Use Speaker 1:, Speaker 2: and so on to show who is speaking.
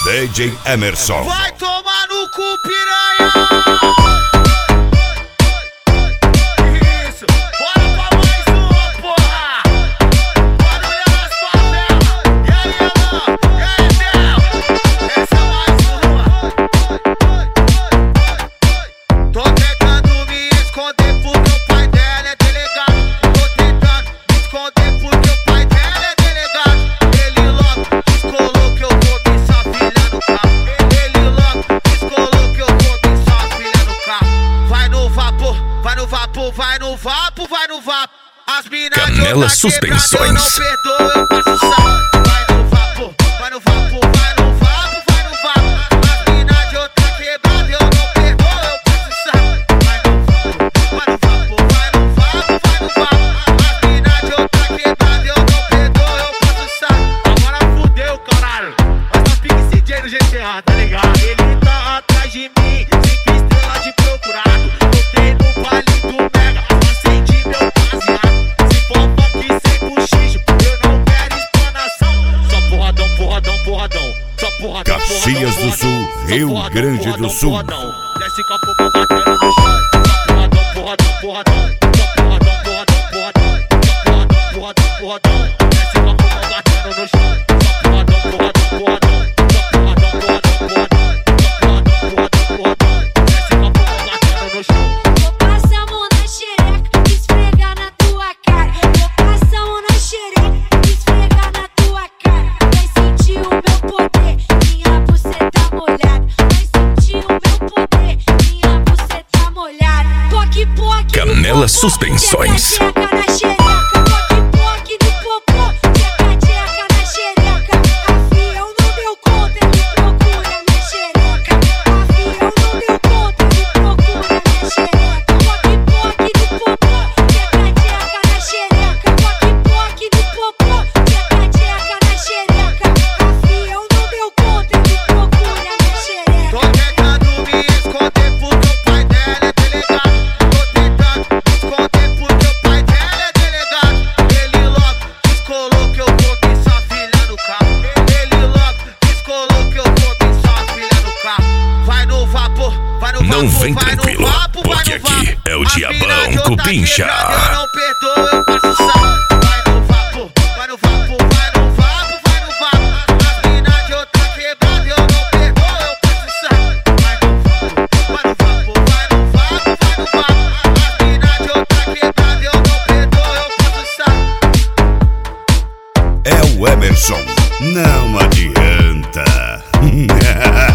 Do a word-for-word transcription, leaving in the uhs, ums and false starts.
Speaker 1: D J Emerson.
Speaker 2: Vai tomar no cu, piranha! Isso, bora pra mais uma, porra! Barulho nas favelas! E aí, irmão? E aí, Del? Essa é mais uma! Tô tentando me esconder porque o pai dela é delegado. Tô tentando me esconder porque o pai dela é delegado. Ele logo descolou que eu roubei sua filha no carro. Ele logo descolou que eu roubei sua filha no carro. Vai no vapor, vai no vapor, vai no vapo, vai no vapo. As minas de
Speaker 1: Canela
Speaker 2: outra
Speaker 1: Suspensões.
Speaker 2: quebrada eu não perdoo, eu passo sapo. Vai no vapor, vai no vapor, vai no vapo, vai no vapo. As minas de outra quebrada eu não perdoo, eu passo sapo. Vai no vapor, vai no vapor, vai no vapo, vai no vapo. As minas de outra quebrada eu não perdoo, eu passo sapo. Agora fudeu, caralho. Mas tá pique C J no G T A, tá ligado? Ele tá atrás de mim, cinco estrelas de procurado. Botei no vale do Mega, acendi meu baseado. Se for funk sem buchicho, eu não quero explanação. Só porradão, porradão, porradão. Só porradão,
Speaker 1: Caxias do Sul, Rio Grande do Sul.
Speaker 2: Desce com a pomba batendo no chão. Só porradão, porradão, porradão. Só porradão, porradão, porradão. Só porradão, porradão, porradão. Desce com a pomba batendo no chão. Só porradão, porradão, porradão. Só porradão, porradão, porradão. Só porradão, porradão, porradão. Desce com a pomba batendo no chão.
Speaker 3: Vou passar a mão na xereca, esfregar na tua cara. Vou passar a mão na xereca, esfregar na tua cara. Vai sentir o meu poder, minha buceta molhada. Vai sentir o meu poder, minha buceta molhada. Poque, poque,
Speaker 1: Canela Suspensões.
Speaker 3: Tcheca, tcheca na xereca. Poque, poque do popô. Tcheca, tcheca na xereca. Avião não deu conta, ele procura minha xereca. Avião não deu conta, ele procura minha xereca. Poque, poque do popô. Tcheca, tcheca na xereca. Poque, poque do popô. Tcheca, tcheca na xereca. Avião não deu conta, ele procura minha xereca.
Speaker 2: Tô tentando me esconder porque o pai dela é delegado. Tô tentando me esconder porque o pai dela é delegado. Ele logo descolou que eu roubei sua filha no carro. Ele logo descolou que eu roubei sua filha no carro. Vai no vapor, vai no vapor,
Speaker 1: Não vem
Speaker 2: vai no
Speaker 1: tranquilo,
Speaker 2: vapo, vai
Speaker 1: porque
Speaker 2: no
Speaker 1: aqui
Speaker 2: vapo.
Speaker 1: é o
Speaker 2: As
Speaker 1: Diabão
Speaker 2: mina de outra
Speaker 1: Cupincha.
Speaker 2: quebrada eu não perdoo, eu passo sapo. Vai no vapor, vai no vapor, vai no vapo, vai no vapo. As mina de outra quebrada eu não perdoo, eu passo sapo. Vai no vapor, vai no vapor, vai no vapo, vai no vapo. As mina de outra quebrada eu não perdoo, eu passo sapo.
Speaker 1: É o Emerson. Não adianta.